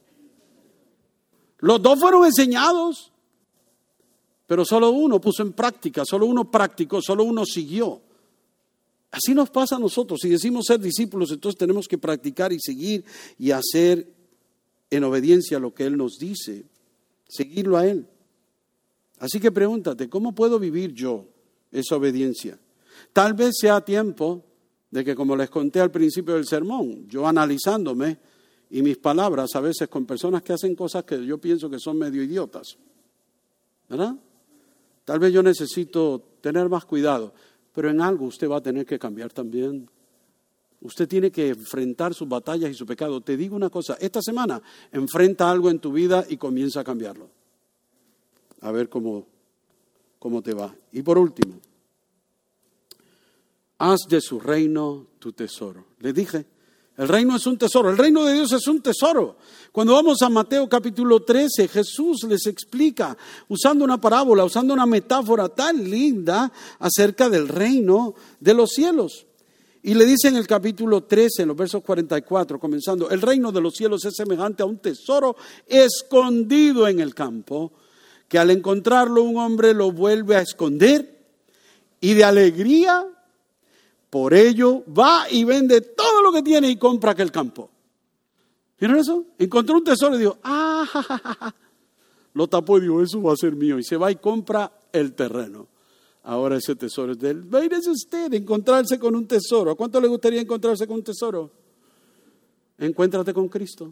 Los dos fueron enseñados, pero solo uno puso en práctica, solo uno practicó, solo uno siguió. Así nos pasa a nosotros. Si decimos ser discípulos, entonces tenemos que practicar y seguir y hacer en obediencia a lo que Él nos dice, seguirlo a Él. Así que pregúntate, ¿cómo puedo vivir yo esa obediencia? Tal vez sea tiempo de que, como les conté al principio del sermón, yo analizándome y mis palabras a veces con personas que hacen cosas que yo pienso que son medio idiotas, ¿verdad? Tal vez yo necesito tener más cuidado, pero en algo usted va a tener que cambiar también. Usted tiene que enfrentar sus batallas y su pecado. Te digo una cosa, esta semana enfrenta algo en tu vida y comienza a cambiarlo. A ver cómo, cómo te va. Y por último, haz de su reino tu tesoro. Le dije, el reino es un tesoro, el reino de Dios es un tesoro. Cuando vamos a Mateo capítulo trece, Jesús les explica, usando una parábola, usando una metáfora tan linda acerca del reino de los cielos. Y le dice en el capítulo trece, en los versos cuarenta y cuatro, comenzando, el reino de los cielos es semejante a un tesoro escondido en el campo, que al encontrarlo un hombre lo vuelve a esconder y de alegría, por ello va y vende todo lo que tiene y compra aquel campo. ¿Vieron eso? Encontró un tesoro y dijo, ah, ja, ja, ja. Lo tapó y dijo, eso va a ser mío. Y se va y compra el terreno. Ahora ese tesoro es de él. Imagínese usted encontrarse con un tesoro. ¿A cuánto le gustaría encontrarse con un tesoro? Encuéntrate con Cristo.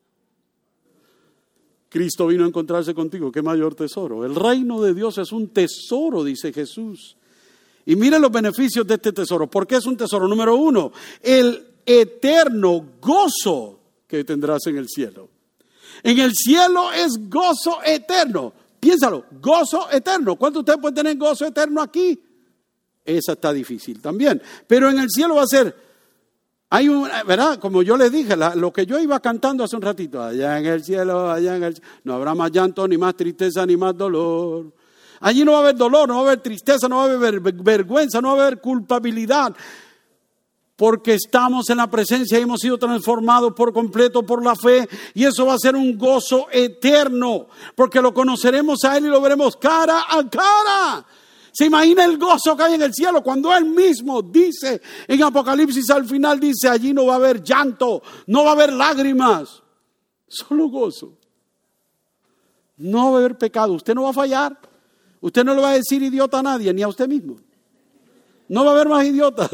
Cristo vino a encontrarse contigo. ¿Qué mayor tesoro? El reino de Dios es un tesoro, dice Jesús. Y mire los beneficios de este tesoro. ¿Por qué es un tesoro? Número uno, el eterno gozo que tendrás en el cielo. En el cielo es gozo eterno. Piénsalo, gozo eterno. ¿Cuánto usted puede tener gozo eterno aquí? Esa está difícil también. Pero en el cielo va a ser, hay un, ¿verdad? Como yo les dije, la, lo que yo iba cantando hace un ratito, allá en el cielo, allá en el cielo, no habrá más llanto, ni más tristeza, ni más dolor. Allí no va a haber dolor, no va a haber tristeza, no va a haber vergüenza, no va a haber culpabilidad. Porque estamos en la presencia y hemos sido transformados por completo por la fe. Y eso va a ser un gozo eterno. Porque lo conoceremos a Él y lo veremos cara a cara. ¿Se imagina el gozo que hay en el cielo? Cuando Él mismo dice, en Apocalipsis al final dice, allí no va a haber llanto, no va a haber lágrimas. Solo gozo. No va a haber pecado. Usted no va a fallar. Usted no le va a decir idiota a nadie, ni a usted mismo. No va a haber más idiotas.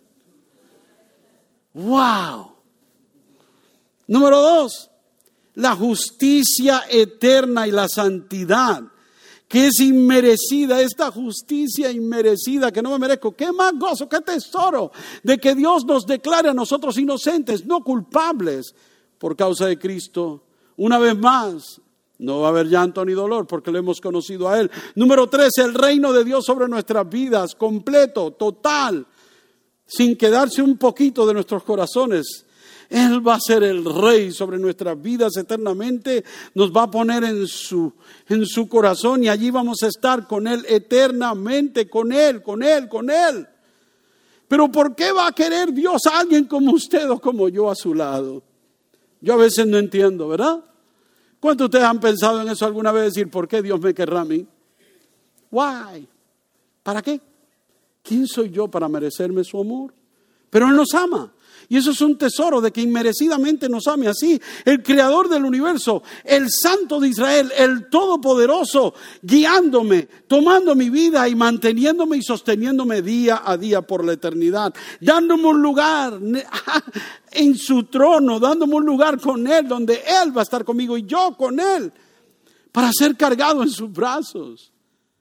¡Wow! Número dos, la justicia eterna y la santidad, que es inmerecida, esta justicia inmerecida que no me merezco. ¡Qué más gozo, qué tesoro! De que Dios nos declare a nosotros inocentes, no culpables, por causa de Cristo. Una vez más, no va a haber llanto ni dolor porque lo hemos conocido a Él. Número tres, el reino de Dios sobre nuestras vidas, completo, total, sin quedarse un poquito de nuestros corazones. Él va a ser el rey sobre nuestras vidas eternamente, nos va a poner en su, en su corazón y allí vamos a estar con Él eternamente, con Él, con Él, con Él. Pero ¿por qué va a querer Dios a alguien como usted o como yo a su lado? Yo a veces no entiendo, ¿verdad? ¿Cuántos de ustedes han pensado en eso alguna vez? Decir, ¿por qué Dios me querrá a mí? Why? ¿Para qué? ¿Quién soy yo para merecerme su amor? Pero Él nos ama. Y eso es un tesoro de que inmerecidamente nos ame así. El creador del universo, el santo de Israel, el todopoderoso, guiándome, tomando mi vida y manteniéndome y sosteniéndome día a día por la eternidad. Dándome un lugar en su trono, dándome un lugar con Él, donde Él va a estar conmigo y yo con Él, para ser cargado en sus brazos.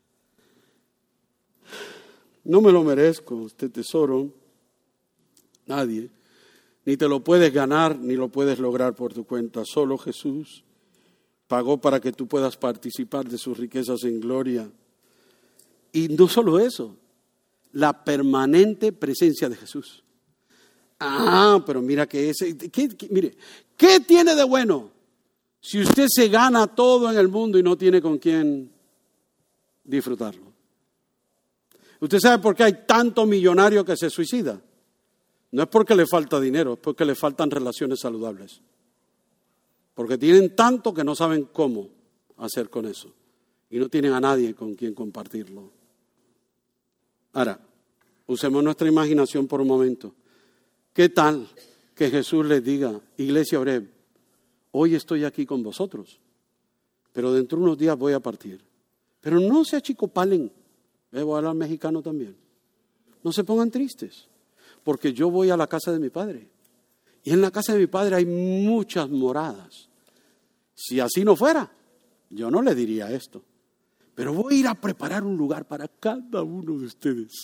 No me lo merezco, este tesoro, nadie. Ni te lo puedes ganar, ni lo puedes lograr por tu cuenta. Solo Jesús pagó para que tú puedas participar de sus riquezas en gloria. Y no solo eso, la permanente presencia de Jesús. Ah, pero mira que ese, ¿qué, qué, mire, ¿qué tiene de bueno Si usted se gana todo en el mundo y no tiene con quién disfrutarlo. ¿Usted sabe por qué hay tanto millonario que se suicida? No es porque le falta dinero, es porque le faltan relaciones saludables. Porque tienen tanto que no saben cómo hacer con eso. Y no tienen a nadie con quien compartirlo. Ahora, usemos nuestra imaginación por un momento. ¿Qué tal que Jesús les diga, Iglesia Oreb, hoy estoy aquí con vosotros, pero dentro de unos días voy a partir? Pero no se achicopalen, voy a hablar mexicano también. No se pongan tristes, porque yo voy a la casa de mi Padre. Y en la casa de mi Padre hay muchas moradas. Si así no fuera, yo no le diría esto. Pero voy a ir a preparar un lugar para cada uno de ustedes.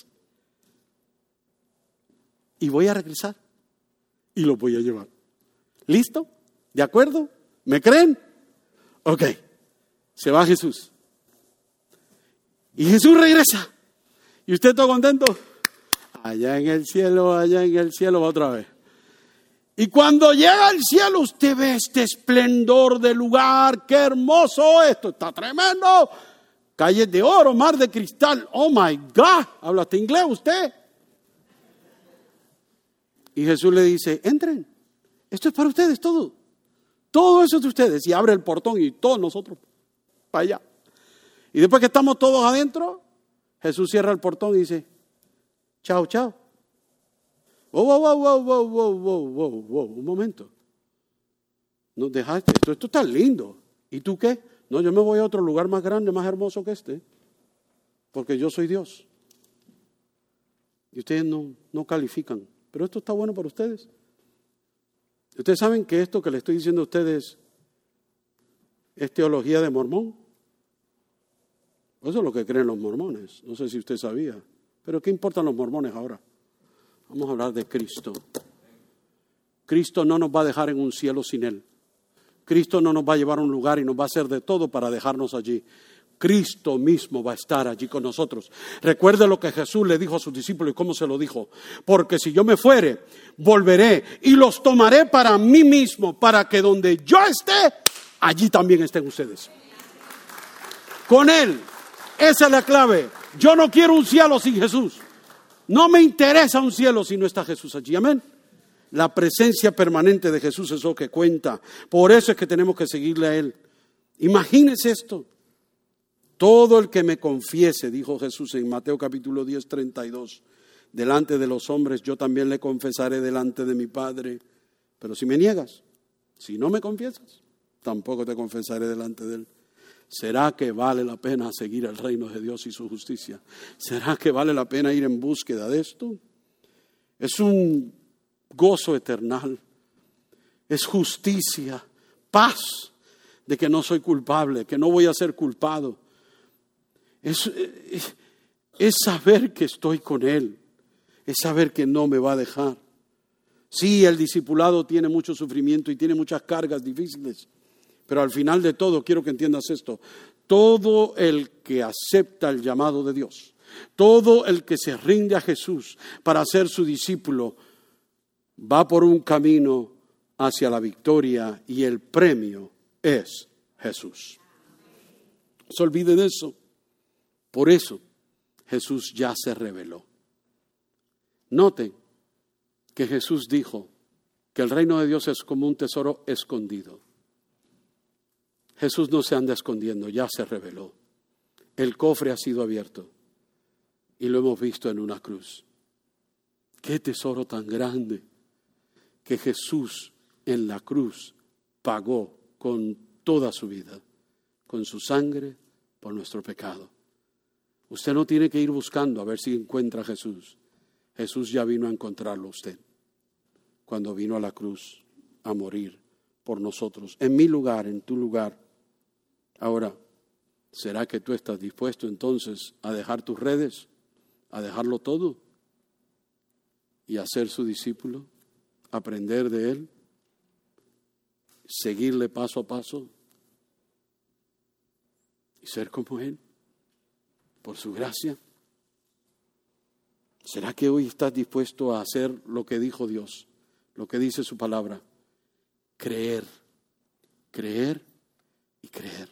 Y voy a regresar. Y los voy a llevar. ¿Listo? ¿De acuerdo? ¿Me creen? Ok. Se va Jesús. Y Jesús regresa. ¿Y usted está contento? Allá en el cielo, allá en el cielo, otra vez. Y cuando llega al cielo, usted ve este esplendor del lugar. ¡Qué hermoso! Esto está tremendo. Calles de oro, mar de cristal. ¡Oh, my God! ¿Habla hasta inglés usted? Y Jesús le dice, entren. Esto es para ustedes todo. Todo eso es de ustedes. Y abre el portón y todos nosotros para allá. Y después que estamos todos adentro, Jesús cierra el portón y dice, chao, chao. Wow, wow, wow, wow, wow, wow, wow, wow, wow. Un momento. Nos dejaste. Esto, esto está lindo. ¿Y tú qué? No, yo me voy a otro lugar más grande, más hermoso que este. Porque yo soy Dios. Y ustedes no, no califican. Pero esto está bueno para ustedes. Ustedes saben que esto que le estoy diciendo a ustedes es teología de mormón. Eso es lo que creen los mormones. No sé si usted sabía. Pero ¿qué importan los mormones ahora? Vamos a hablar de Cristo. Cristo no nos va a dejar en un cielo sin Él. Cristo no nos va a llevar a un lugar y nos va a hacer de todo para dejarnos allí. Cristo mismo va a estar allí con nosotros. Recuerde lo que Jesús le dijo a sus discípulos y cómo se lo dijo. Porque si yo me fuere, volveré y los tomaré para mí mismo, para que donde yo esté, allí también estén ustedes. Con Él. Esa es la clave. Yo no quiero un cielo sin Jesús. No me interesa un cielo si no está Jesús allí. Amén. La presencia permanente de Jesús es lo que cuenta. Por eso es que tenemos que seguirle a Él. Imagínese esto. Todo el que me confiese, dijo Jesús en Mateo capítulo diez, treinta y dos, delante de los hombres yo también le confesaré delante de mi Padre. Pero si me niegas, si no me confiesas, tampoco te confesaré delante de Él. ¿Será que vale la pena seguir el reino de Dios y su justicia? ¿Será que vale la pena ir en búsqueda de esto? Es un gozo eternal, es justicia, paz de que no soy culpable, que no voy a ser culpado. Es, es, es saber que estoy con Él, es saber que no me va a dejar. Sí, el discipulado tiene mucho sufrimiento y tiene muchas cargas difíciles, pero al final de todo, quiero que entiendas esto, todo el que acepta el llamado de Dios, todo el que se rinde a Jesús para ser su discípulo, va por un camino hacia la victoria y el premio es Jesús. No se olvide de eso. Por eso Jesús ya se reveló. Noten que Jesús dijo que el reino de Dios es como un tesoro escondido. Jesús no se anda escondiendo, ya se reveló. El cofre ha sido abierto y lo hemos visto en una cruz. Qué tesoro tan grande que Jesús en la cruz pagó con toda su vida, con su sangre por nuestro pecado. Usted no tiene que ir buscando a ver si encuentra a Jesús. Jesús ya vino a encontrarlo a usted cuando vino a la cruz a morir por nosotros, en mi lugar, en tu lugar. Ahora, ¿será que tú estás dispuesto entonces a dejar tus redes, a dejarlo todo y a ser su discípulo, aprender de Él, seguirle paso a paso y ser como Él? Por su gracia. ¿Será que hoy estás dispuesto a hacer lo que dijo Dios, lo que dice su palabra? Creer creer y creer.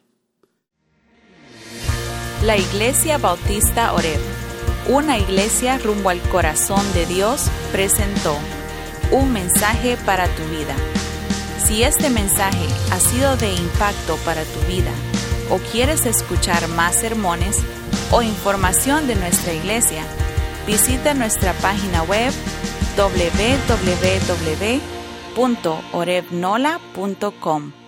La Iglesia Bautista Oreb, una iglesia rumbo al corazón de Dios, presentó un mensaje para tu vida. Si este mensaje ha sido de impacto para tu vida o quieres escuchar más sermones o información de nuestra iglesia, visita nuestra página web doble u doble u doble u punto oreb nola punto com.